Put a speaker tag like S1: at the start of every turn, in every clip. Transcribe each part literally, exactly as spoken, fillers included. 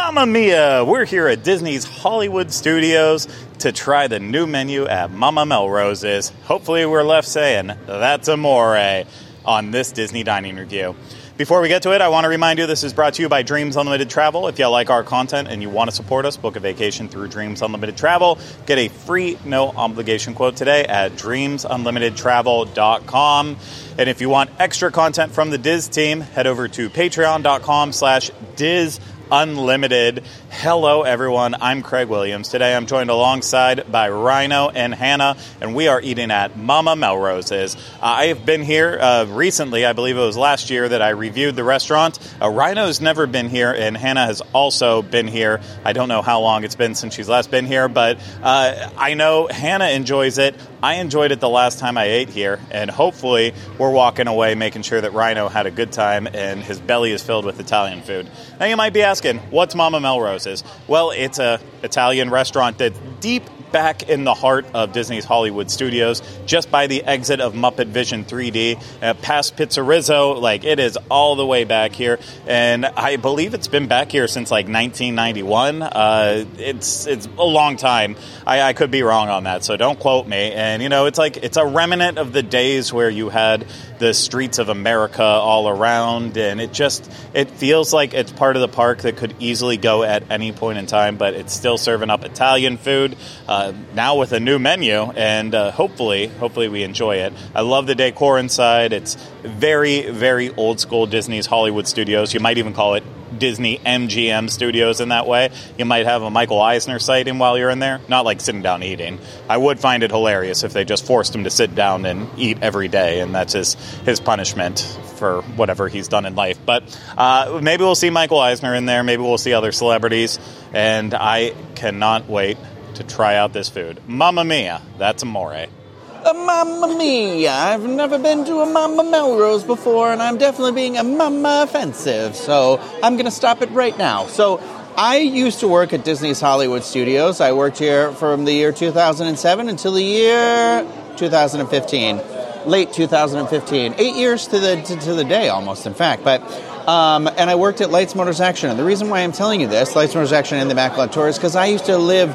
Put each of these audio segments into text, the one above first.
S1: Mamma Mia! We're here at Disney's Hollywood Studios to try the new menu at Mama Melrose's. Hopefully we're left saying, that's amore, on this Disney Dining Review. Before we get to it, I want to remind you this is brought to you by Dreams Unlimited Travel. If you like our content and you want to support us, book a vacation through Dreams Unlimited Travel. Get a free, no-obligation quote today at dreams unlimited travel dot com. And if you want extra content from the Diz team, head over to patreon.com slash Diz Unlimited. Hello, everyone. I'm Craig Williams. Today I'm joined alongside by Rhino and Hannah, and we are eating at Mama Melrose's. Uh, I have been here uh, recently. I believe it was last year that I reviewed the restaurant. Uh, Rhino's never been here, and Hannah has also been here. I don't know how long it's been since she's last been here, but uh, I know Hannah enjoys it. I enjoyed it the last time I ate here, and hopefully we're walking away making sure that Rhino had a good time and his belly is filled with Italian food. Now you might be asking, what's Mama Melrose's? Well, it's a Italian restaurant that's deep back in the heart of Disney's Hollywood Studios, just by the exit of Muppet Vision three D, uh, past Pizzerizzo. Like, it is all the way back here, and I believe it's been back here since like nineteen ninety-one. Uh, it's it's a long time. I, I could be wrong on that, so don't quote me. And you know, it's like it's a remnant of the days where you had the streets of America all around, and it just it feels like it's part of the park that could easily go at any point in time, but it's still serving up Italian food. Uh, now with a new menu, and uh, hopefully, hopefully we enjoy it. I love the decor inside. It's very, very old school Disney's Hollywood Studios. You might even call it Disney M G M Studios in that way. You might have a Michael Eisner sighting while you're in there. Not like sitting down eating. I would find it hilarious if they just forced him to sit down and eat every day, and that's his, his punishment for whatever he's done in life. But uh, maybe we'll see Michael Eisner in there. Maybe we'll see other celebrities, and I cannot wait to try out this food. Mamma Mia, that's amore.
S2: A Mamma Mia. I've never been to a Mama Melrose before, and I'm definitely being a mama offensive, so I'm going to stop it right now. So I used to work at Disney's Hollywood Studios. I worked here from the year two thousand seven until the year two thousand fifteen. Late two thousand fifteen. Eight years to the to, to the day, almost, in fact. But Um, and I worked at Lights, Motors, Action. And the reason why I'm telling you this, Lights, Motors, Action and the Immaculate Tour, is because I used to live,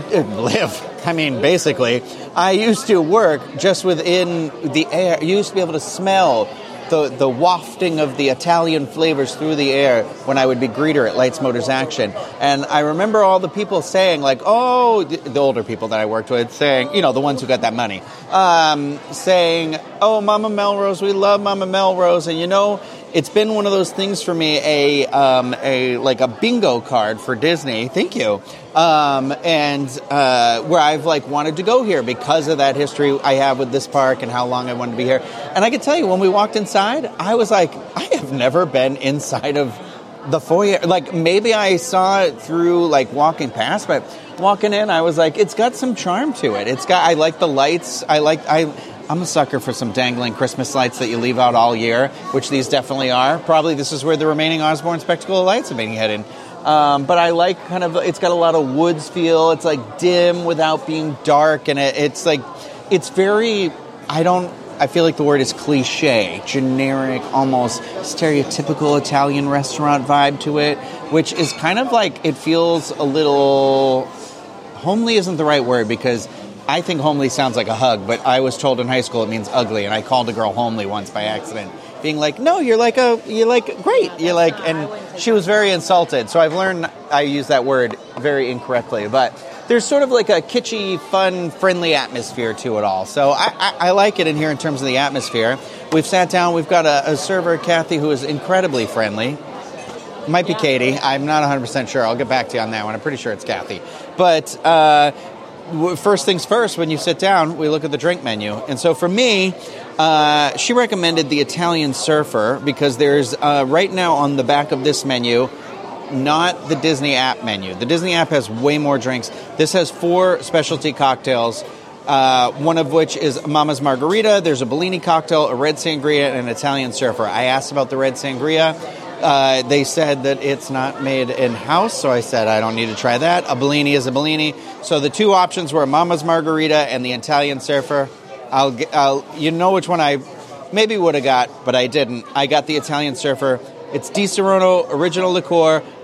S2: live, I mean, basically, I used to work just within the air. You used to be able to smell the, the wafting of the Italian flavors through the air when I would be greeter at Lights, Motors, Action. And I remember all the people saying, like, oh, the, the older people that I worked with saying, you know, the ones who got that money, um, saying, oh, Mama Melrose, we love Mama Melrose. And, you know, it's been one of those things for me, a um, a like a bingo card for Disney. Thank you. Um, and uh, where I've like wanted to go here because of that history I have with this park and how long I wanted to be here. And I can tell you, when we walked inside, I was like, I have never been inside of the foyer. Like, maybe I saw it through like walking past, but walking in, I was like, it's got some charm to it. It's got. I like the lights. I like. I. I'm a sucker for some dangling Christmas lights that you leave out all year, which these definitely are. Probably this is where the remaining Osborne Spectacle of Lights have been heading. Um, but I like kind of, it's got a lot of woods feel. It's like dim without being dark. And it, it's like, it's very, I don't, I feel like the word is cliche, generic, almost stereotypical Italian restaurant vibe to it, which is kind of like, it feels a little, homely isn't the right word because I think homely sounds like a hug, but I was told in high school it means ugly, and I called a girl homely once by accident, being like, no, you're like a, you're like, great, you're like, and she was very insulted, so I've learned I use that word very incorrectly, but there's sort of like a kitschy, fun, friendly atmosphere to it all, so I, I, I like it in here in terms of the atmosphere. We've sat down, we've got a, a server, Kathy, who is incredibly friendly. Might be Katie, I'm not one hundred percent sure, I'll get back to you on that one, I'm pretty sure it's Kathy, but, uh, first things first, when you sit down, we look at the drink menu. And so for me, uh, she recommended the Italian Surfer because there's, uh, right now on the back of this menu, not the Disney app menu. The Disney app has way more drinks. This has four specialty cocktails, uh, one of which is Mama's Margarita. There's a Bellini cocktail, a red sangria, and an Italian Surfer. I asked about the red sangria. Uh, they said that it's not made in-house, so I said I don't need to try that. A Bellini is a Bellini. So the two options were Mama's Margarita and the Italian Surfer. I'll, I'll you know which one I maybe would have got, but I didn't. I got the Italian Surfer. It's Di Serono original liqueur,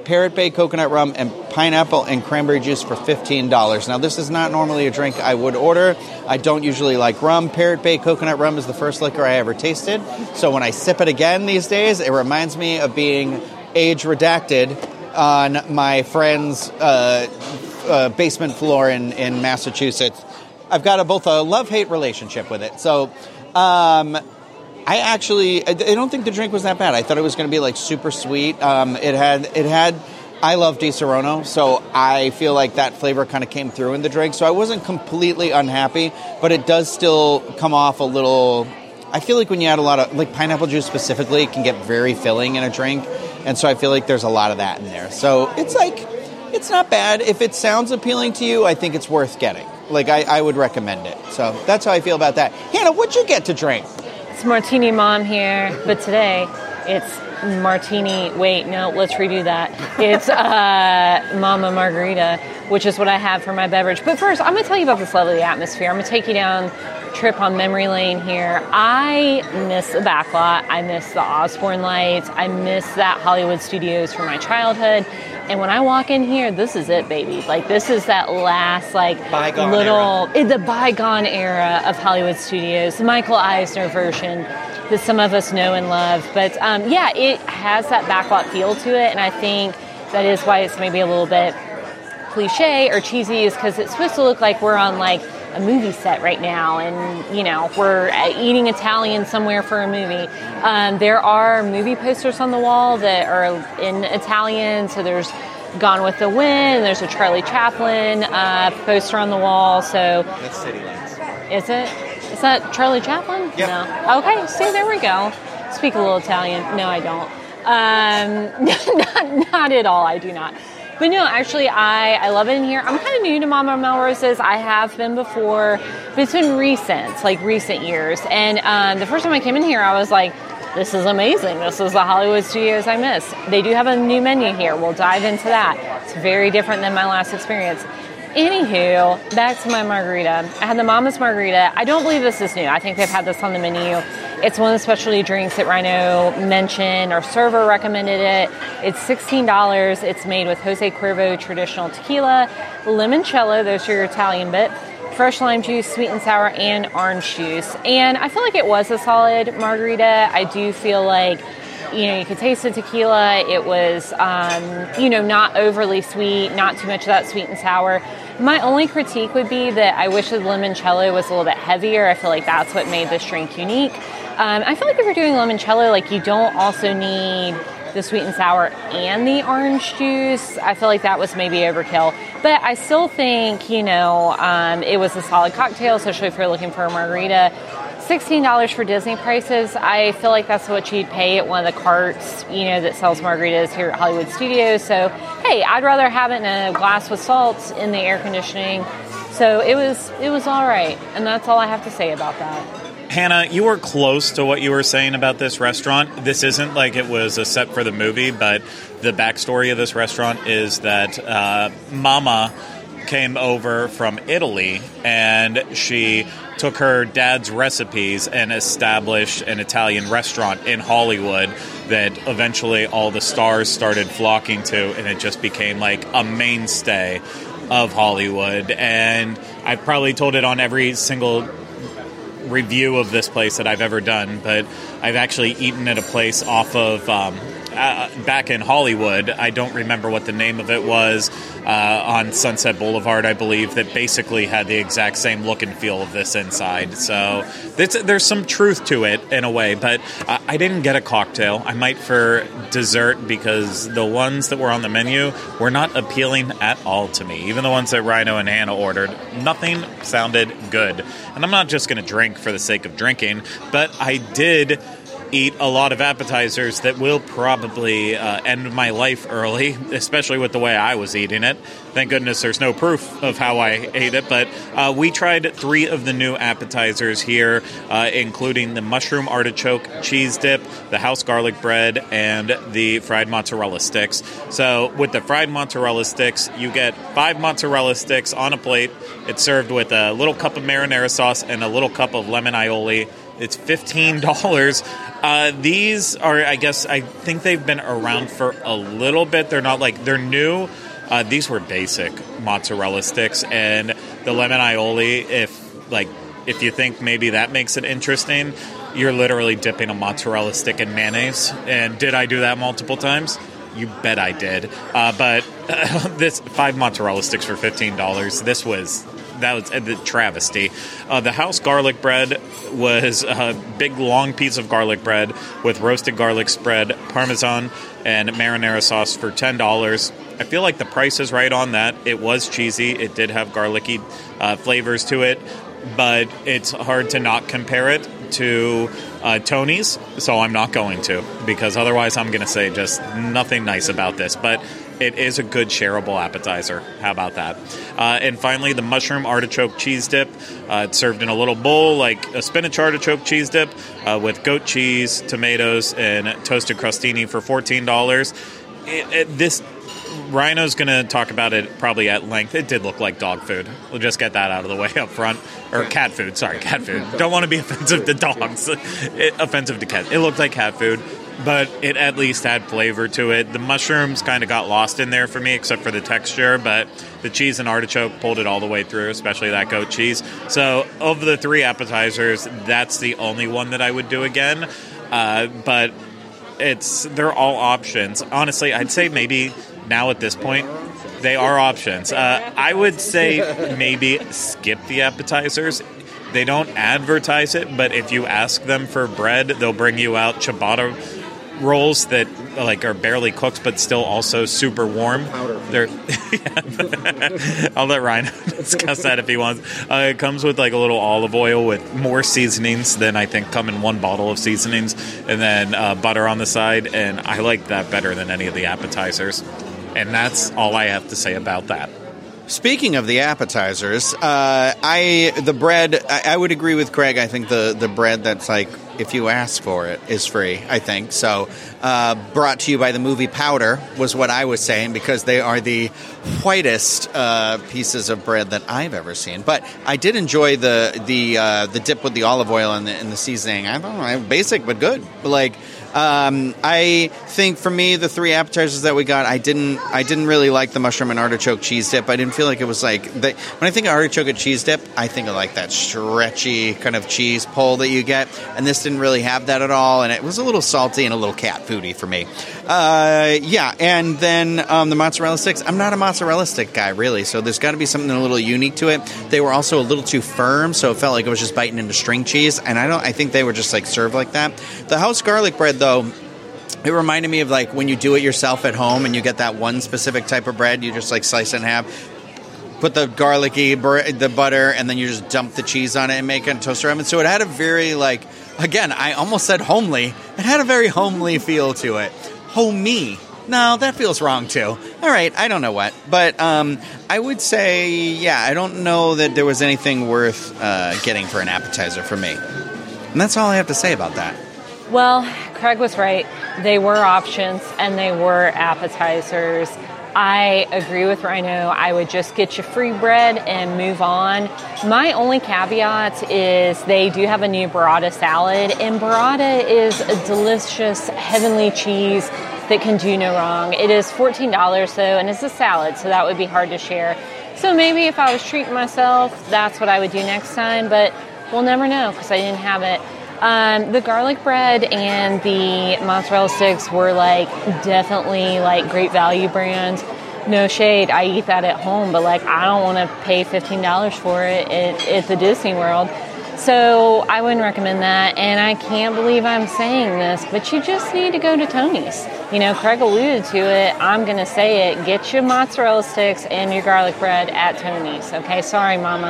S2: Parrot Bay coconut rum and pineapple and cranberry juice for fifteen dollars. Now, this is not normally a drink I would order. I don't usually like rum. Parrot Bay coconut rum is the first liquor I ever tasted. So when I sip it again these days, it reminds me of being age redacted on my friend's uh, uh, basement floor in, in Massachusetts. I've got a, both a love-hate relationship with it. So um, I actually, I don't think the drink was that bad. I thought it was going to be like super sweet. Um, it had, it had, I love Di Serono, so I feel like that flavor kind of came through in the drink. So I wasn't completely unhappy, but it does still come off a little, I feel like when you add a lot of, like pineapple juice specifically, it can get very filling in a drink. And so I feel like there's a lot of that in there. So it's like, it's not bad. If it sounds appealing to you, I think it's worth getting. Like, I, I would recommend it. So that's how I feel about that. Hannah, what'd you get to drink?
S3: It's Martini Mom here, but today it's Martini, wait, no, let's redo that. It's uh, Mama Margarita, which is what I have for my beverage. But first, I'm going to tell you about this lovely atmosphere. I'm going to take you down a trip on memory lane here. I miss the backlot. I miss the Osborne lights. I miss that Hollywood Studios from my childhood. And when I walk in here, this is it, baby. Like, this is that last, like,
S2: bygone
S3: little, era. the bygone era of Hollywood Studios, the Michael Eisner version that some of us know and love. But, um, yeah, it has that backlot feel to it, and I think that is why it's maybe a little bit cliche or cheesy, is because it's supposed to look like we're on, like, a movie set right now, and, you know, we're eating Italian somewhere for a movie. Um, there are movie posters on the wall that are in Italian, so there's Gone with the Wind, there's a Charlie Chaplin uh, poster on the wall, so...
S2: That's City Lights.
S3: Is it? Is that Charlie Chaplin?
S2: Yep.
S3: No. Okay, see, there we go. Speak a little Italian. No, I don't. Um, not, not at all, I do not. But no, actually, I, I love it in here. I'm kind of new to Mama Melrose's. I have been before, but it's been recent, like recent years. And um, the first time I came in here, I was like, this is amazing. This is the Hollywood Studios I missed. They do have a new menu here. We'll dive into that. It's very different than my last experience. Anywho, back to my margarita. I had the Mama's Margarita. I don't believe this is new. I think they've had this on the menu. It's one of the specialty drinks that Rhino mentioned. Our server recommended it. It's sixteen dollars. It's made with Jose Cuervo traditional tequila, limoncello, those are your Italian bit, fresh lime juice, sweet and sour, and orange juice. And I feel like it was a solid margarita. I do feel like, you know, you could taste the tequila. It was, um, you know, not overly sweet, not too much of that sweet and sour. My only critique would be that I wish the limoncello was a little bit heavier. I feel like that's what made this drink unique. Um, I feel like if you're doing limoncello, like, you don't also need the sweet and sour and the orange juice. I feel like that was maybe overkill. But I still think, you know, um, it was a solid cocktail, especially if you're looking for a margarita. sixteen dollars for Disney prices. I feel like that's what you'd pay at one of the carts, you know, that sells margaritas here at Hollywood Studios. So, hey, I'd rather have it in a glass with salt in the air conditioning. So it was, it was all right. And that's all I have to say about that.
S1: Hannah, you were close to what you were saying about this restaurant. This isn't like it was a set for the movie, but the backstory of this restaurant is that uh, Mama came over from Italy, and she took her dad's recipes and established an Italian restaurant in Hollywood that eventually all the stars started flocking to, and it just became like a mainstay of Hollywood. And I've probably told it on every single review of this place that I've ever done, but I've actually eaten at a place off of um, uh, back in Hollywood. I don't remember what the name of it was, uh, on Sunset Boulevard, I believe, that basically had the exact same look and feel of this inside. So there's some truth to it in a way, but I, I didn't get a cocktail. I might for dessert, because the ones that were on the menu were not appealing at all to me. Even the ones that Rhino and Hannah ordered, nothing sounded good. And I'm not just going to drink for the sake of drinking, but I did eat a lot of appetizers that will probably uh, end my life early, especially with the way I was eating it. Thank goodness there's no proof of how I ate it, but uh, we tried three of the new appetizers here, uh, including the mushroom artichoke cheese dip, the house garlic bread, and the fried mozzarella sticks. So with the fried mozzarella sticks, you get five mozzarella sticks on a plate. It's served with a little cup of marinara sauce and a little cup of lemon aioli. It's fifteen dollars. Uh, these are, I guess, I think they've been around for a little bit. They're not like, they're new. Uh, these were basic mozzarella sticks, and the lemon aioli, if like if you think maybe that makes it interesting, you're literally dipping a mozzarella stick in mayonnaise. And did I do that multiple times? You bet I did. Uh, but uh, this five mozzarella sticks for fifteen dollars. This was that was a travesty. Uh, the house garlic bread was a big long piece of garlic bread with roasted garlic spread, Parmesan, and marinara sauce for ten dollars. I feel like the price is right on that. It was cheesy. It did have garlicky uh, flavors to it, but it's hard to not compare it to uh, Tony's, so I'm not going to, because otherwise I'm going to say just nothing nice about this. But it is a good shareable appetizer. How about that? Uh, and finally, the mushroom artichoke cheese dip. Uh, it's served in a little bowl like a spinach artichoke cheese dip uh, with goat cheese, tomatoes, and toasted crostini for fourteen dollars. It, it, this Rhino's going to talk about it probably at length. It did look like dog food. We'll just get that out of the way up front. Or cat food. Sorry, cat food. Don't want to be offensive to dogs. It, offensive to cats. It looked like cat food, but it at least had flavor to it. The mushrooms kind of got lost in there for me, except for the texture, but the cheese and artichoke pulled it all the way through, especially that goat cheese. So of the three appetizers, that's the only one that I would do again. Uh, but it's they're all options. Honestly, I'd say maybe now at this point, they are options. Uh, I would say maybe skip the appetizers. They don't advertise it, but if you ask them for bread, they'll bring you out ciabatta rolls that like are barely cooked, but still also super warm. They're I'll let Ryan discuss that if he wants. Uh, it comes with like a little olive oil with more seasonings than I think come in one bottle of seasonings, and then uh, butter on the side, and I like that better than any of the appetizers. And that's all I have to say about that.
S2: Speaking of the appetizers, uh, I the bread, I, I would agree with Craig. I think the, the bread that's like, if you ask for it, is free, I think. So uh, brought to you by the movie Powder was what I was saying, because they are the whitest uh, pieces of bread that I've ever seen. But I did enjoy the the uh, the dip with the olive oil and the, and the seasoning. I don't know, basic but good. Like, Um, I think for me, the three appetizers that we got, I didn't, I didn't really like the mushroom and artichoke cheese dip. I didn't feel like it was like the, when I think of artichoke and cheese dip, I think of like that stretchy kind of cheese pull that you get, and this didn't really have that at all, and it was a little salty and a little cat foody for me. Uh, yeah, and then um, the mozzarella sticks. I'm not a mozzarella stick guy really, so there's got to be something a little unique to it. They were also a little too firm, so it felt like it was just biting into string cheese, and I don't, I think they were just like served like that. The house garlic bread, though, it reminded me of like when you do it yourself at home and you get that one specific type of bread, you just like slice it in half, put the garlicky, the butter, and then you just dump the cheese on it and make it in a toaster oven. So it had a very like, again, I almost said homely. It had a very homely feel to it. Homey. No, that feels wrong too. All right, I don't know what. But um, I would say, yeah, I don't know that there was anything worth uh, getting for an appetizer for me. And that's all I have to say about that.
S3: Well, Craig was right. They were options and they were appetizers. I agree with Rhino. I would just get you free bread and move on. My only caveat is they do have a new burrata salad, and burrata is a delicious, heavenly cheese that can do no wrong. It is fourteen dollars though, and it's a salad, so that would be hard to share. So maybe if I was treating myself, that's what I would do next time, but we'll never know because I didn't have it. Um, the garlic bread and the mozzarella sticks were like definitely like great value brands. No shade, I eat that at home, but like I don't want to pay fifteen dollars for it at, at the Disney World. So I wouldn't recommend that, and I can't believe I'm saying this, but you just need to go to Tony's. You know, Craig alluded to it. I'm going to say it. Get your mozzarella sticks and your garlic bread at Tony's. Okay, sorry, Mama.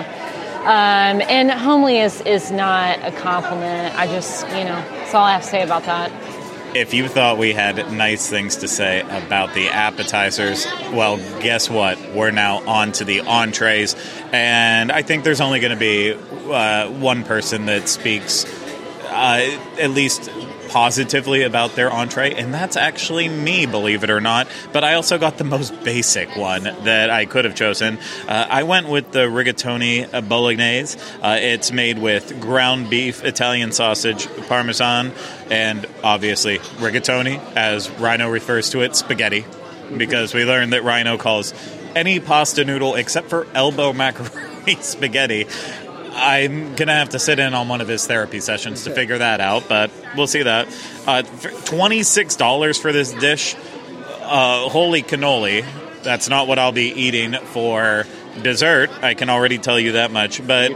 S3: Um, and homely is, is not a compliment. I just, you know, that's all I have to say about that.
S1: If you thought we had nice things to say about the appetizers, well, guess what? We're now on to the entrees. And I think there's only going to be uh, one person that speaks, uh, at least positively about their entree, and that's actually me, believe it or not. But I also got the most basic one that I could have chosen. Uh, I went with the rigatoni bolognese. Uh, it's made with ground beef, Italian sausage, Parmesan, and obviously rigatoni, as Rhino refers to it, spaghetti, because we learned that Rhino calls any pasta noodle except for elbow macaroni spaghetti. I'm going to have to sit in on one of his therapy sessions to figure that out, but we'll see that. Uh, twenty-six dollars for this dish. Uh, holy cannoli. That's not what I'll be eating for dessert. I can already tell you that much. But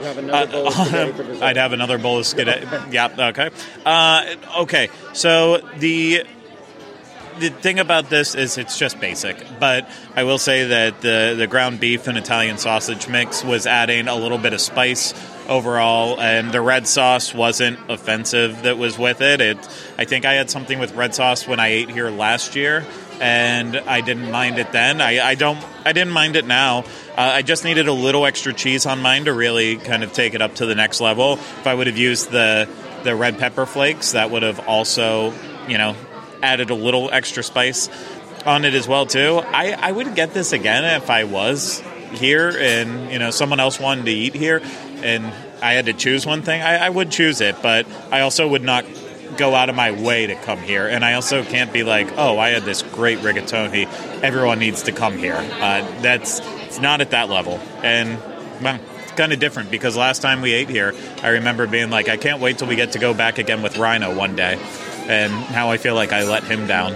S1: uh, I'd have another bowl of spaghetti. Yeah, okay. Uh, okay, so the... The thing about this is it's just basic, but I will say that the, the ground beef and Italian sausage mix was adding a little bit of spice overall, and the red sauce wasn't offensive that was with it. It I think I had something with red sauce when I ate here last year, and I didn't mind it then. I, I don't. I didn't mind it now. Uh, I just needed a little extra cheese on mine to really kind of take it up to the next level. If I would have used the the red pepper flakes, that would have also, you know, added a little extra spice on it as well too. I, I would get this again if I was here and, you know, someone else wanted to eat here and I had to choose one thing. I, I would choose it, but I also would not go out of my way to come here. And I also can't be like, oh, I had this great rigatoni, everyone needs to come here. Uh, that's it's not at that level. And well, it's kind of different because last time we ate here, I remember being like, I can't wait till we get to go back again with Rhino one day. And now I feel like I let him down.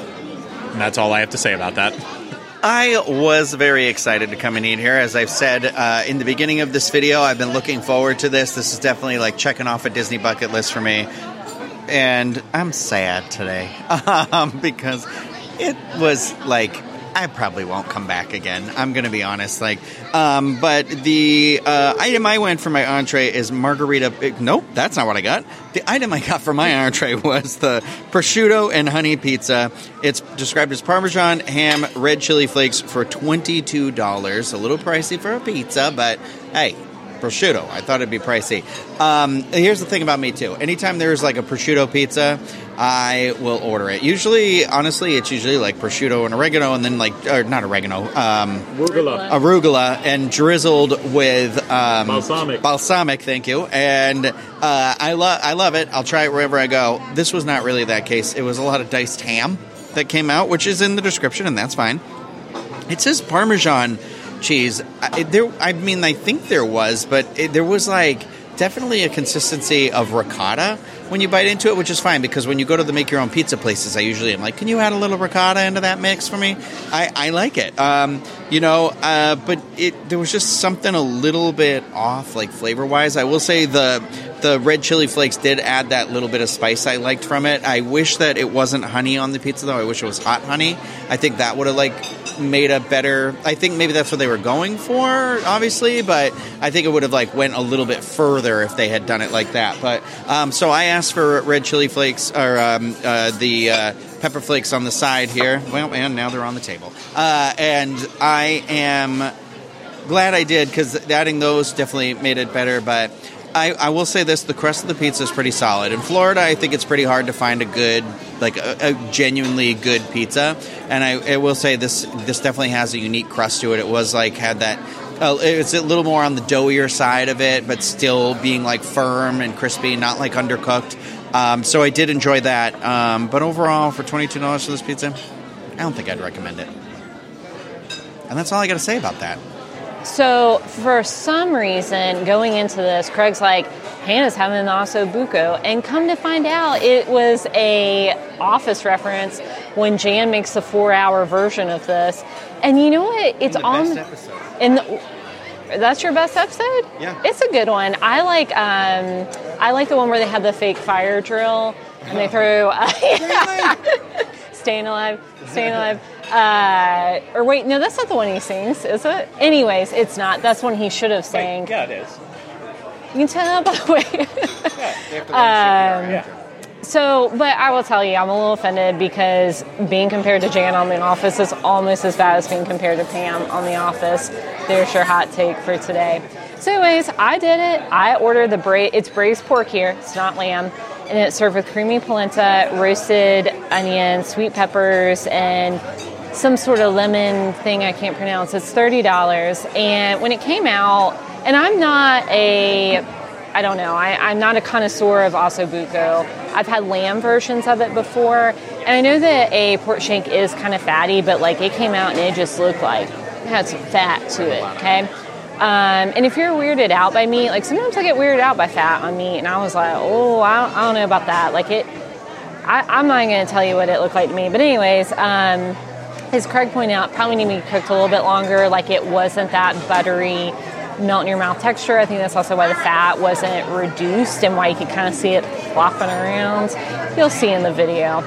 S1: And that's all I have to say about that.
S2: I was very excited to come and eat here. As I've said uh, in the beginning of this video, I've been looking forward to this. This is definitely like checking off a Disney bucket list for me. And I'm sad today um, because it was like, I probably won't come back again. I'm going to be honest. Like, um, but the uh, item I went for my entree is margarita. Nope, that's not what I got. The item I got for my entree was the prosciutto and honey pizza. It's described as Parmesan, ham, red chili flakes for twenty-two dollars. A little pricey for a pizza, but hey, prosciutto. I thought it'd be pricey. Um, here's the thing about me, too. Anytime there's like a prosciutto pizza, I will order it. Usually, honestly, it's usually like prosciutto and oregano and then like, or not oregano, um,
S4: arugula.
S2: arugula and drizzled with um,
S4: balsamic.
S2: Balsamic, thank you. And uh, I, lo- I love it. I'll try it wherever I go. This was not really that case. It was a lot of diced ham that came out, which is in the description, and that's fine. It says Parmesan cheese. I, there, I mean, I think there was, but it, there was like definitely a consistency of ricotta when you bite into it, which is fine because when you go to the make your own pizza places, I usually am like, can you add a little ricotta into that mix for me? I, I like it, um, you know, uh, but it there was just something a little bit off, like flavor wise. I will say the the red chili flakes did add that little bit of spice I liked from it. I wish that it wasn't honey on the pizza though. I wish it was hot honey. I think that would have like made a better, I think maybe that's what they were going for, obviously, but I think it would have like went a little bit further if they had done it like that. But um, so I asked for red chili flakes or um, uh, the uh, pepper flakes on the side here. Well, and now they're on the table. Uh, and I am glad I did because adding those definitely made it better. But I, I will say this, the crust of the pizza is pretty solid. In Florida, I think it's pretty hard to find a good, like a, a genuinely good pizza. And I, I will say this this definitely has a unique crust to it. It was like, had that, uh, it's a little more on the doughier side of it, but still being like firm and crispy, not like undercooked. Um, so I did enjoy that. Um, but overall, for twenty-two dollars for this pizza, I don't think I'd recommend it. And that's all I got to say about that.
S3: So for some reason, going into this, Craig's like, Hannah's having an osso buco, and come to find out, it was a Office reference when Jan makes a four-hour version of this. And you know what? It's
S2: the
S3: on.
S2: best episode.
S3: In the, that's your best episode?
S2: Yeah.
S3: It's a good one. I like. Um, I like the one where they have the fake fire drill and they throw. Uh, Staying alive. Staying alive. Uh, or wait, no, that's not the one he sings, is it? Anyways, it's not. That's one he should have sang.
S4: Wait, yeah, it is.
S3: You can tell by the way.
S4: Yeah,
S3: um,
S4: yeah.
S3: So, but I will tell you, I'm a little offended because being compared to Jan on The Office is almost as bad as being compared to Pam on The Office. There's your hot take for today. So anyways, I did it. I ordered the bra- it's braised pork here. It's not lamb. and it's served with creamy polenta, roasted onions, sweet peppers, and some sort of lemon thing I can't pronounce. It's thirty dollars. And when it came out, and I'm not a, I don't know, I, I'm not a connoisseur of ossobuco. I've had lamb versions of it before, and I know that a pork shank is kind of fatty, but like it came out and it just looked like it had some fat to it, okay? Um, and if you're weirded out by meat, like sometimes I get weirded out by fat on meat, and I was like, oh, I don't, I don't know about that. Like it, I, I'm not going to tell you what it looked like to me. But anyways, um, as Craig pointed out, probably need to be cooked a little bit longer. Like it wasn't that buttery, melt in your mouth texture. I think that's also why the fat wasn't reduced and why you could kind of see it flopping around. You'll see in the video.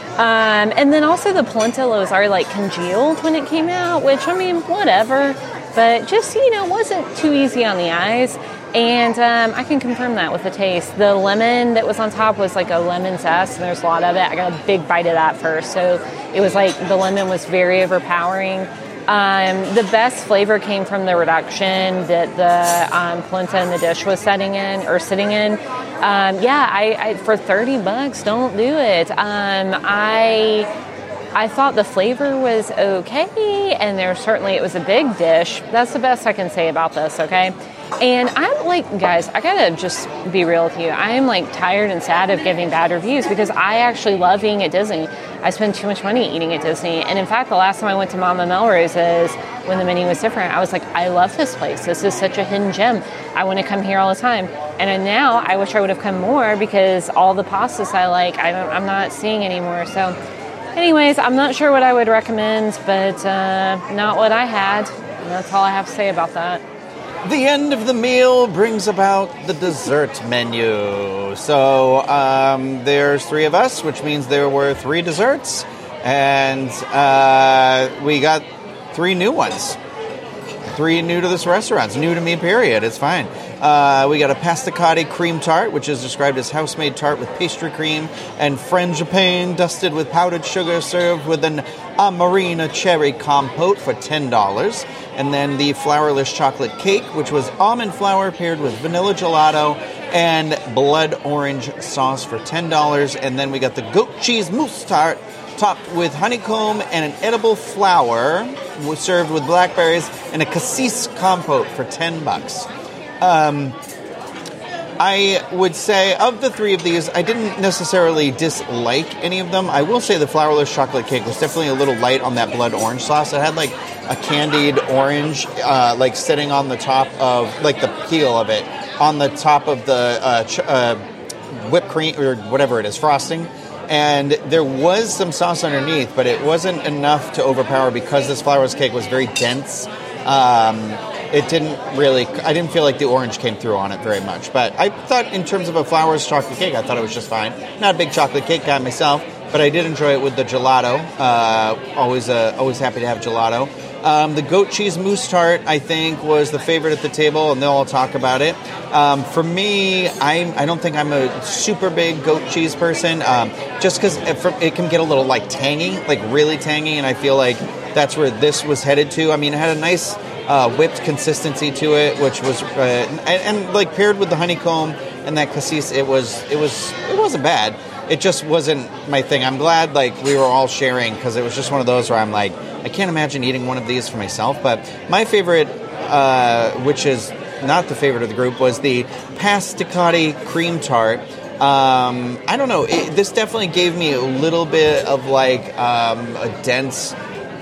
S3: Um, and then also the polenta was already like congealed when it came out, which I mean, whatever. But just, you know, wasn't too easy on the eyes. And um, I can confirm that with the taste. The lemon that was on top was like a lemon zest, and there's a lot of it. I got a big bite of that first. So it was like the lemon was very overpowering. Um, the best flavor came from the reduction that the um, polenta in the dish was setting in or sitting in. Um, yeah, I, I for thirty bucks, don't do it. Um, I... I thought the flavor was okay, and there certainly, it was a big dish. That's the best I can say about this, okay? And I'm like, guys, I gotta just be real with you. I am like tired and sad of giving bad reviews because I actually love eating at Disney. I spend too much money eating at Disney. And in fact, the last time I went to Mama Melrose's, when the menu was different, I was like, I love this place. This is such a hidden gem. I want to come here all the time. And now I wish I would have come more because all the pastas I like, I don't, I'm not seeing anymore. So anyways, I'm not sure what I would recommend, but uh, not what I had. And that's all I have to say about that.
S2: The end of the meal brings about the dessert menu. So um, there's three of us, which means there were three desserts. And uh, we got three new ones. Three new to this restaurant. It's new to me, period. It's fine. Uh, we got a pasticcati cream tart, which is described as house-made tart with pastry cream and frangipane dusted with powdered sugar, served with an amarena cherry compote for ten dollars. And then the flourless chocolate cake, which was almond flour paired with vanilla gelato and blood orange sauce for ten dollars. And then we got the goat cheese mousse tart, topped with honeycomb and an edible flower, was served with blackberries and a cassis compote for ten bucks. Um, I would say of the three of these, I didn't necessarily dislike any of them. I will say the flourless chocolate cake was definitely a little light on that blood orange sauce. It had like a candied orange, uh, like sitting on the top of, like the peel of it, on the top of the uh, ch- uh, whipped cream or whatever it is, frosting. And there was some sauce underneath, but it wasn't enough to overpower because this flourless cake was very dense. Um, it didn't really, I didn't feel like the orange came through on it very much. But I thought in terms of a flourless chocolate cake, I thought it was just fine. Not a big chocolate cake guy myself, but I did enjoy it with the gelato. Uh, always, uh, always happy to have gelato. Um, the goat cheese mousse tart, I think, was the favorite at the table, and they'll all talk about it. Um, for me, I'm, I don't think I'm a super big goat cheese person, um, just because it, it can get a little, like, tangy, like, really tangy, and I feel like that's where this was headed to. I mean, it had a nice uh, whipped consistency to it, which was, uh, and, and, like, paired with the honeycomb and that cassis, it was, it was, it wasn't bad. It just wasn't my thing. I'm glad, like, we were all sharing, because it was just one of those where I'm like, I can't imagine eating one of these for myself. But my favorite, uh, which is not the favorite of the group, was the pasticcati cream tart. Um, I don't know. It, this definitely gave me a little bit of, like, um, a dense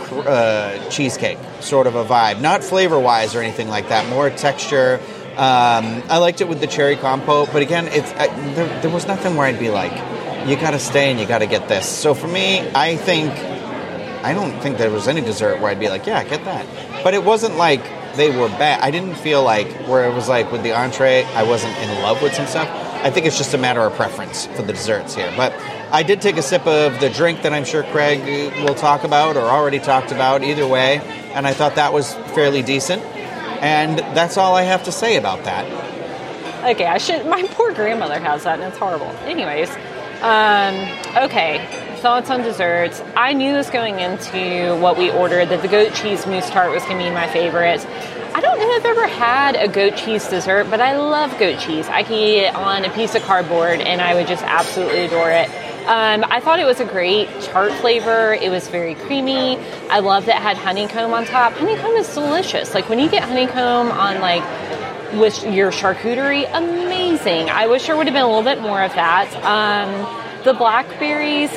S2: uh, cheesecake sort of a vibe. Not flavor-wise or anything like that. More texture. Um, I liked it with the cherry compote. But, again, it's I, there, there was nothing where I'd be like, you got to stay and you got to get this. So for me, I think, I don't think there was any dessert where I'd be like, yeah, get that. But it wasn't like they were bad. I didn't feel like where it was like with the entree, I wasn't in love with some stuff. I think it's just a matter of preference for the desserts here. But I did take a sip of the drink that I'm sure Craig will talk about or already talked about either way. And I thought that was fairly decent. And that's all I have to say about that.
S3: Okay, I should. My poor grandmother has that, and it's horrible. Anyways. Um, okay, thoughts on desserts. I knew this going into what we ordered, that the goat cheese mousse tart was going to be my favorite. I don't know if I've ever had a goat cheese dessert, but I love goat cheese. I can eat it on a piece of cardboard, and I would just absolutely adore it. Um, I thought it was a great tart flavor. It was very creamy. I love that it had honeycomb on top. Honeycomb is delicious. Like, when you get honeycomb on, like, with your charcuterie, amazing. I wish there would have been a little bit more of that. Um, the blackberries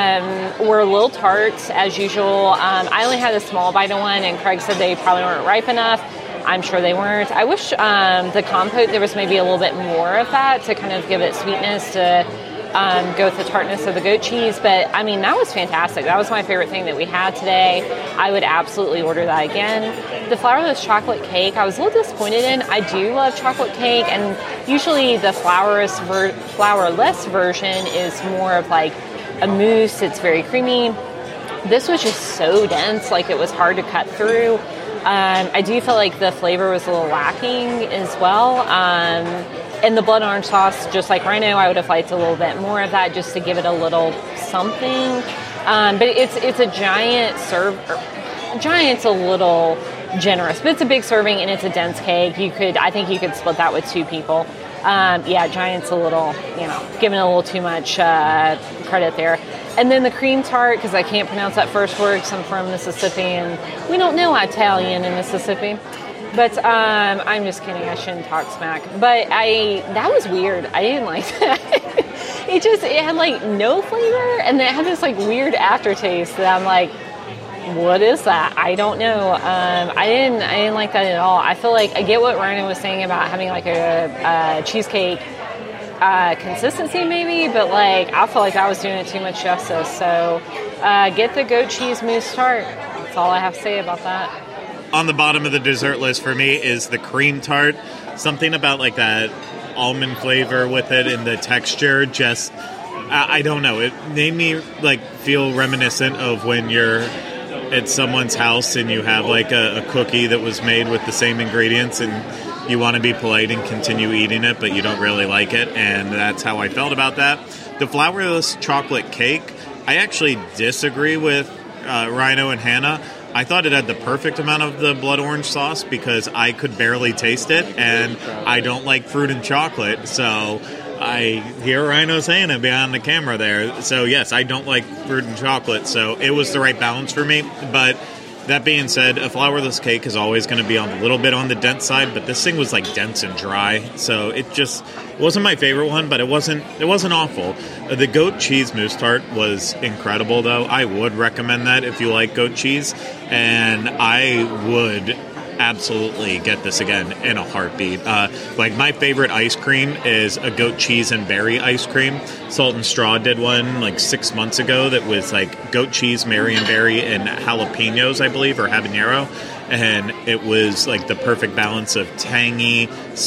S3: um, were a little tart, as usual. Um, I only had a small bite of one, and Craig said they probably weren't ripe enough. I'm sure they weren't. I wish um, the compote, there was maybe a little bit more of that to kind of give it sweetness to um, go with the tartness of the goat cheese. But, I mean, that was fantastic. That was my favorite thing that we had today. I would absolutely order that again. The flourless chocolate cake, I was a little disappointed in. I do love chocolate cake, and usually the flourless, ver- flourless version is more of like a mousse. It's very creamy. This was just so dense, like it was hard to cut through. Um, I do feel like the flavor was a little lacking as well. Um, and the blood orange sauce, just like Rhino, I would have liked a little bit more of that just to give it a little something. Um, but it's it's a giant serve. Giant's a little generous, but it's a big serving and it's a dense cake. You could, I think, you could split that with two people. Um, yeah, Giant's a little, you know, giving a little too much uh, credit there. And then the cream tart, because I can't pronounce that first word because I'm from Mississippi and we don't know Italian in Mississippi. But um, I'm just kidding. I shouldn't talk smack. But I that was weird. I didn't like that. it just it had like no flavor, and then it had this like weird aftertaste that I'm like, what is that? I don't know. Um, I didn't. I didn't like that at all. I feel like I get what Rhino was saying about having like a, a cheesecake uh, consistency, maybe, but like I feel like I was doing it too much justice. So uh, get the goat cheese mousse tart. That's all I have to say about that.
S1: On the bottom of the dessert list for me is the cream tart. Something about like that almond flavor with it and the texture just, I, I don't know. It made me like feel reminiscent of when you're at someone's house and you have like a, a cookie that was made with the same ingredients and you want to be polite and continue eating it, but you don't really like it. And that's how I felt about that. The flourless chocolate cake, I actually disagree with uh, Rhino and Hannah. I thought it had the perfect amount of the blood orange sauce because I could barely taste it, and I don't like fruit and chocolate, so I hear Rhino saying it behind the camera there. So, yes, I don't like fruit and chocolate, so it was the right balance for me. But that being said, a flourless cake is always going to be on a little bit on the dense side, but this thing was like dense and dry, so it just wasn't my favorite one, but it wasn't it wasn't awful. Uh, the goat cheese mousse tart was incredible, though. I would recommend that if you like goat cheese, and I would absolutely get this again in a heartbeat. Uh, like, my favorite ice cream is a goat cheese and berry ice cream. Salt and Straw did one like six months ago that was like goat cheese, Marion berry, and jalapenos, I believe, or habanero. And it was like the perfect balance of tangy,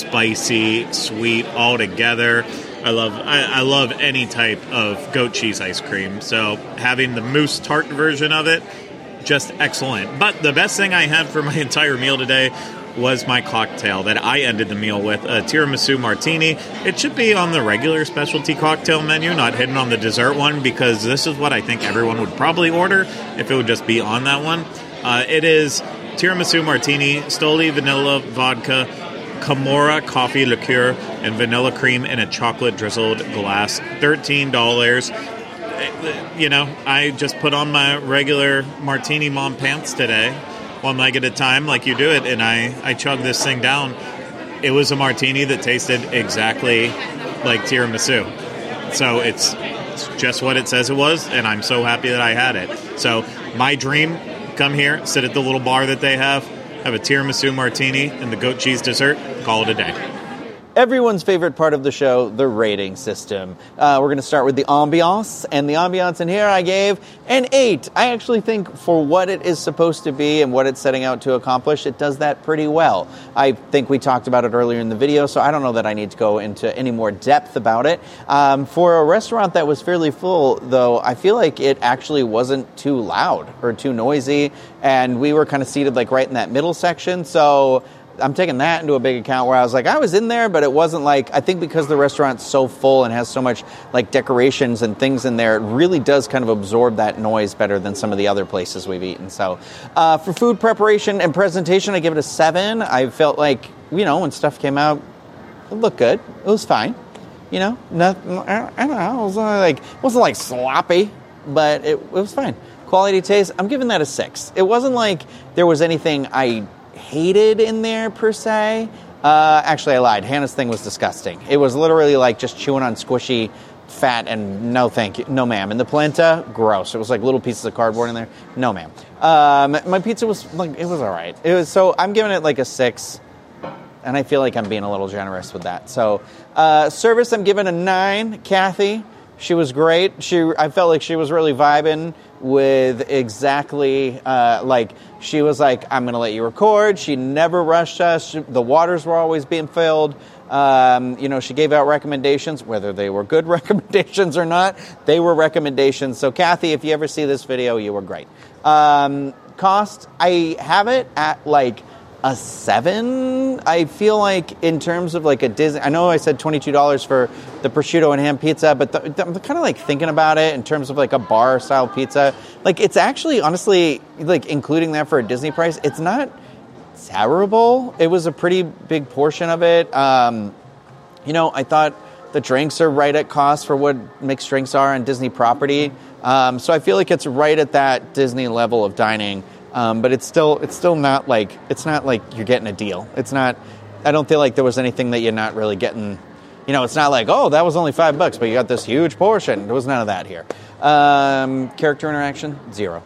S1: spicy, sweet, all together. I love I, I love any type of goat cheese ice cream. So having the mousse tart version of it, just excellent. But the best thing I had for my entire meal today was my cocktail that I ended the meal with, a tiramisu martini. It should be on the regular specialty cocktail menu, not hidden on the dessert one, because this is what I think everyone would probably order if it would just be on that one. Uh, it is tiramisu martini, Stoli vanilla vodka, Camorra coffee liqueur, and vanilla cream in a chocolate drizzled glass. thirteen dollars. You know, I just put on my regular martini mom pants today, one leg at a time, like you do it, and I, I chugged this thing down. It was a martini that tasted exactly like tiramisu. So it's, it's just what it says it was, and I'm so happy that I had it. So my dream, come here, sit at the little bar that they have, have a tiramisu martini and the goat cheese dessert, call it a day.
S2: Everyone's favorite part of the show, the rating system. Uh, we're going to start with the ambiance, and the ambiance in here I gave an eight. I actually think for what it is supposed to be and what it's setting out to accomplish, it does that pretty well. I think we talked about it earlier in the video, so I don't know that I need to go into any more depth about it. Um, for a restaurant that was fairly full, though, I feel like it actually wasn't too loud or too noisy, and we were kind of seated like right in that middle section, so I'm taking that into a big account where I was like, I was in there, but it wasn't like, I think because the restaurant's so full and has so much like decorations and things in there, it really does kind of absorb that noise better than some of the other places we've eaten. So uh, for food preparation and presentation, I give it a seven. I felt like, you know, when stuff came out, it looked good. It was fine. You know, nothing, I don't know, it was like, it wasn't like sloppy, but it, it was fine. Quality taste, I'm giving that a six. It wasn't like there was anything I hated in there per se. Uh, actually, I lied. Hannah's thing was disgusting. It was literally like just chewing on squishy fat and no thank you, no ma'am. And the polenta, gross. It was like little pieces of cardboard in there. No ma'am. Um, my pizza was like, it was all right. It was, so I'm giving it like a six. And I feel like I'm being a little generous with that. So uh, service, I'm giving a nine. Kathy, she was great. She, I felt like she was really vibing with exactly, uh, like, she was like, I'm going to let you record. She never rushed us. She, the waters were always being filled. Um, you know, she gave out recommendations, whether they were good recommendations or not. They were recommendations. So, Kathy, if you ever see this video, you were great. Um, cost, I have it at, like, a seven. I feel like in terms of like a Disney, I know I said twenty-two dollars for the prosciutto and ham pizza, but the, the, I'm kind of like thinking about it in terms of like a bar style pizza. Like it's actually, honestly, like including that for a Disney price, it's not terrible. It was a pretty big portion of it. Um, you know, I thought the drinks are right at cost for what mixed drinks are on Disney property. Um, so I feel like it's right at that Disney level of dining. Um, but it's still it's still not like it's not like you're getting a deal. It's not. I don't feel like there was anything that you're not really getting. You know, it's not like, oh, that was only five bucks, but you got this huge portion. There was none of that here. Um, character interaction, zero.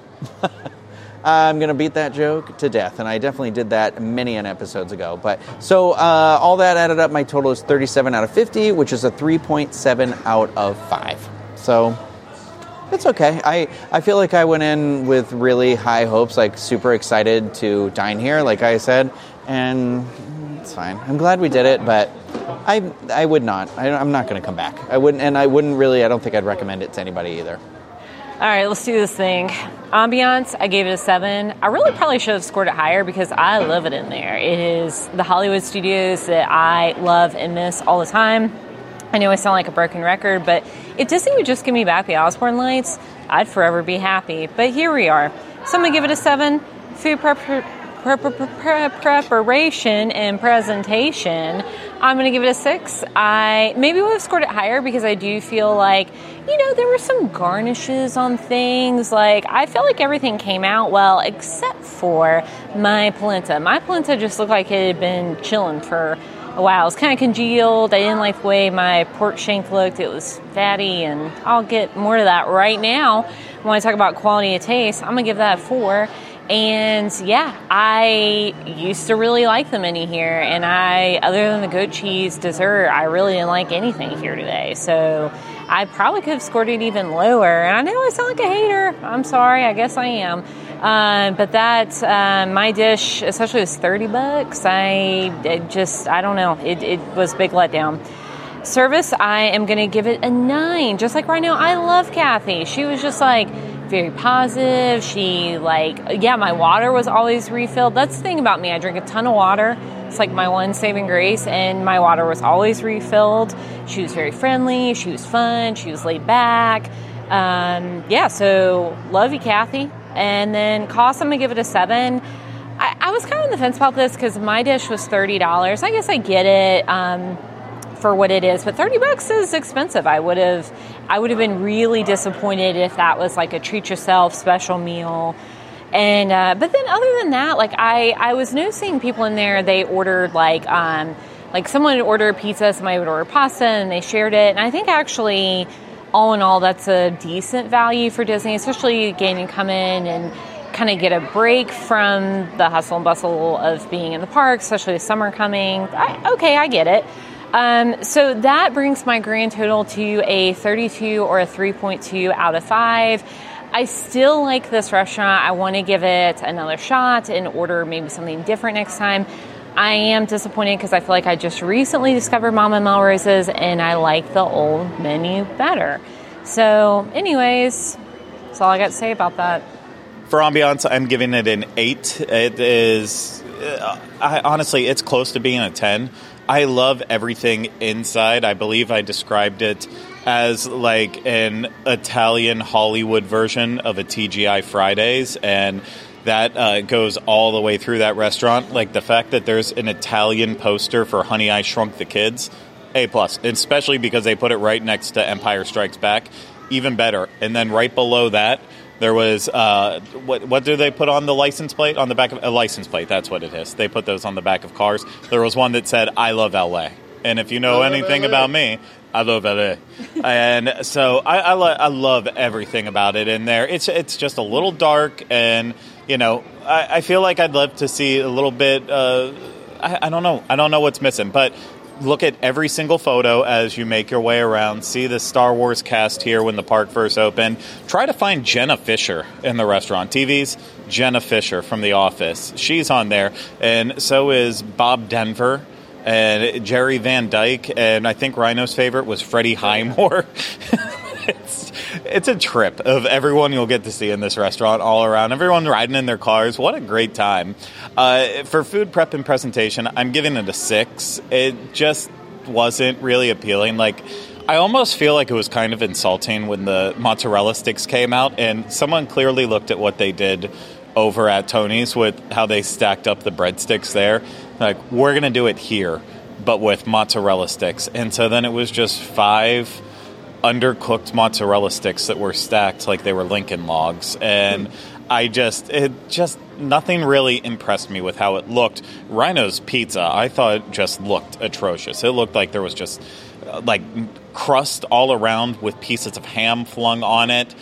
S2: I'm gonna beat that joke to death, and I definitely did that many an episodes ago. But so uh, all that added up, my total is thirty-seven out of fifty, which is a three point seven out of five. So. It's okay. I, I feel like I went in with really high hopes, like super excited to dine here, like I said, and it's fine. I'm glad we did it, but I I would not. I, I'm not going to come back. I wouldn't, and I wouldn't really. I don't think I'd recommend it to anybody either.
S3: All right, let's do this thing. Ambiance, I gave it a seven. I really probably should have scored it higher because I love it in there. It is the Hollywood Studios that I love and miss all the time. I know I sound like a broken record, but if Disney would just give me back the Osborne lights, I'd forever be happy. But here we are. So I'm going to give it a seven. Food prep, prep, prep, prep, preparation and presentation, I'm going to give it a six. I maybe would have scored it higher because I do feel like, you know, there were some garnishes on things. Like, I felt like everything came out well except for my polenta. My polenta just looked like it had been chilling for a while. It was kind of congealed. I didn't like the way my pork shank looked. It was fatty, and I'll get more to that right now. When I talk about quality of taste, I'm going to give that a four. And yeah, I used to really like the menu here, and I, other than the goat cheese dessert, I really didn't like anything here today. So I probably could have scored it even lower. And I know I sound like a hater. I'm sorry. I guess I am. Uh, but that, uh, my dish, especially was thirty bucks. I it just, I don't know. It, it was a big letdown. Service, I am going to give it a nine. Just like right now, I love Kathy. She was just like very positive. She like, yeah, my water was always refilled. That's the thing about me. I drink a ton of water. It's like my one saving grace, and my water was always refilled. She was very friendly. She was fun. She was laid back. Um, yeah, so love you, Kathy. And then cost, I'm going to give it a seven. I, I was kind of on the fence about this because my dish was thirty dollars. I guess I get it um, for what it is, but thirty bucks is expensive. I would have I would have been really disappointed if that was like a treat yourself special meal. And uh, but then other than that, like I, I was noticing people in there, they ordered like um, like someone would order pizza, somebody would order pasta, and they shared it. And I think actually, all in all, that's a decent value for Disney, especially getting to come in and kind of get a break from the hustle and bustle of being in the park, especially the summer coming. I, okay, I get it. Um, so that brings my grand total to a thirty-two or a three point two out of five. I still like this restaurant. I want to give it another shot and order maybe something different next time. I am disappointed because I feel like I just recently discovered Mama Melrose's and I like the old menu better. So anyways, that's all I got to say about that.
S1: For ambiance, I'm giving it an eight. It is uh, I, honestly, it's close to being a ten. I love everything inside. I believe I described it as like an Italian Hollywood version of a T G I Fridays, and that uh, goes all the way through that restaurant. Like the fact that there's an Italian poster for Honey, I Shrunk the Kids, A plus, especially because they put it right next to Empire Strikes Back, even better. And then right below that, there was, uh, what what do they put on the license plate? On the back of a license plate, that's what it is. They put those on the back of cars. There was one that said, I love L A. And if you know anything about me, I love L A. And so I, I, lo- I love everything about it in there. It's it's just a little dark, and, you know, I, I feel like I'd love to see a little bit, uh, I, I don't know. I don't know what's missing, but look at every single photo as you make your way around. See the Star Wars cast here when the park first opened. Try to find Jenna Fisher in the restaurant. T V's Jenna Fisher from The Office. She's on there. And so is Bob Denver and Jerry Van Dyke. And I think Rhino's favorite was Freddie Highmore. It's, it's a trip of everyone you'll get to see in this restaurant all around. Everyone riding in their cars. What a great time. Uh, for food prep and presentation, I'm giving it a six. It just wasn't really appealing. Like, I almost feel like it was kind of insulting when the mozzarella sticks came out, and someone clearly looked at what they did over at Tony's with how they stacked up the breadsticks there. Like, we're going to do it here, but with mozzarella sticks. And so then it was just five undercooked mozzarella sticks that were stacked like they were Lincoln logs, and I just it just nothing really impressed me with how it looked. Rhino's pizza, I thought, just looked atrocious. It looked like there was just uh, like crust all around with pieces of ham flung on it.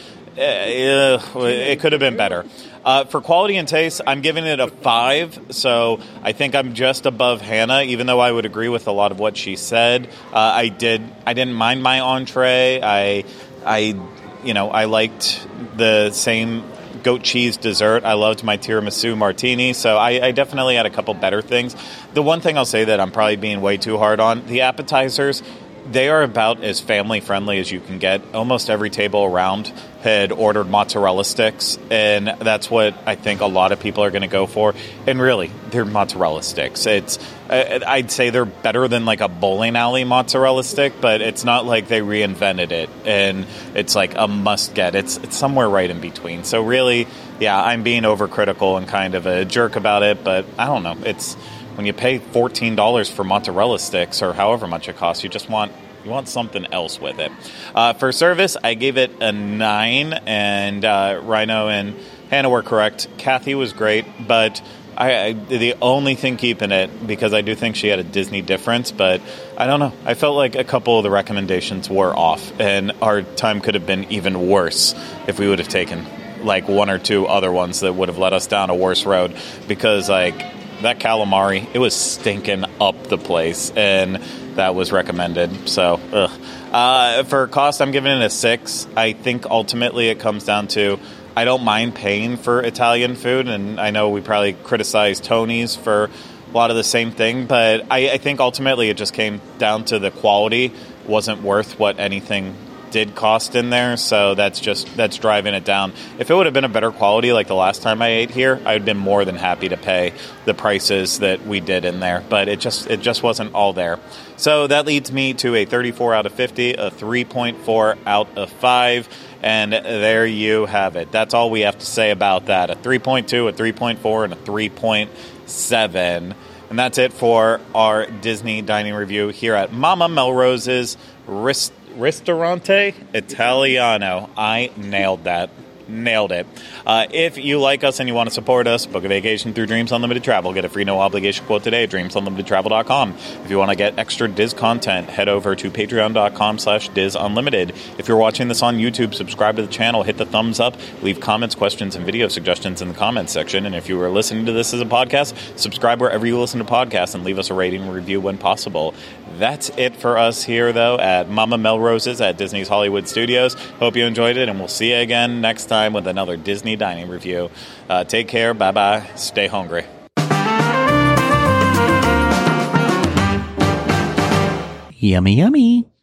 S1: Uh, it could have been better. Uh, for quality and taste, I'm giving it a five, so I think I'm just above Hannah, even though I would agree with a lot of what she said. Uh, I did, I didn't mind my entree. I, I, you know, I liked the same goat cheese dessert. I loved my tiramisu martini, so I, I definitely had a couple better things. The one thing I'll say that I'm probably being way too hard on, the appetizers, they are about as family-friendly as you can get. Almost every table around had ordered mozzarella sticks, and that's what I think a lot of people are going to go for. And really, they're mozzarella sticks. It's I'd say they're better than like a bowling alley mozzarella stick, but it's not like they reinvented it, and it's like a must-get. It's, it's somewhere right in between. So really, yeah, I'm being overcritical and kind of a jerk about it, but I don't know. It's when you pay fourteen dollars for mozzarella sticks or however much it costs, you just want you want something else with it. Uh, for service, I gave it a nine, and uh, Rhino and Hannah were correct. Kathy was great, but I, I the only thing keeping it, because I do think she had a Disney difference, but I don't know. I felt like a couple of the recommendations were off, and our time could have been even worse if we would have taken like one or two other ones that would have led us down a worse road, because like that calamari, it was stinking up the place, and that was recommended. So, ugh. Uh, for cost, I'm giving it a six. I think ultimately it comes down to I don't mind paying for Italian food, and I know we probably criticize Tony's for a lot of the same thing, but I, I think ultimately it just came down to the quality wasn't worth what anything did cost in there, so that's just that's driving it down. If it would have been a better quality like the last time I ate here, I would have been more than happy to pay the prices that we did in there, but it just it just wasn't all there. So that leads me to a thirty-four out of fifty, a three point four out of five, and there you have it. That's all we have to say about that. A three point two, a three point four, and a three point seven. And that's it for our Disney dining review here at Mama Melrose's Rist- Ristorante Italiano. I nailed that. Nailed it. Uh, if you like us and you want to support us, book a vacation through Dreams Unlimited Travel. Get a free no obligation quote today at dreams unlimited travel dot com. If you want to get extra Diz content, head over to patreon dot com slash Diz Unlimited. If you're watching this on YouTube, subscribe to the channel, hit the thumbs up, leave comments, questions, and video suggestions in the comments section. And if you are listening to this as a podcast, subscribe wherever you listen to podcasts and leave us a rating and review when possible. That's it for us here, though, at Mama Melrose's at Disney's Hollywood Studios. Hope you enjoyed it, and we'll see you again next time with another Disney dining review. Uh, take care. Bye-bye. Stay hungry.
S2: Yummy, yummy.